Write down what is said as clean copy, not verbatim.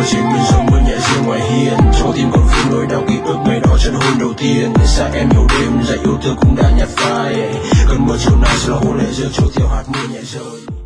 trên bên sông mưa nhẹ rơi ngoài hiên, trong tim còn vương nỗi đau ký ức ngày đó trận hôn đầu tiên. Xa em nhiều đêm dạy yêu thương cũng đã nhạt phai, cơn mưa chiều nay sẽ là hôn lệ rơi trôi theo hạt mưa nhẹ rơi.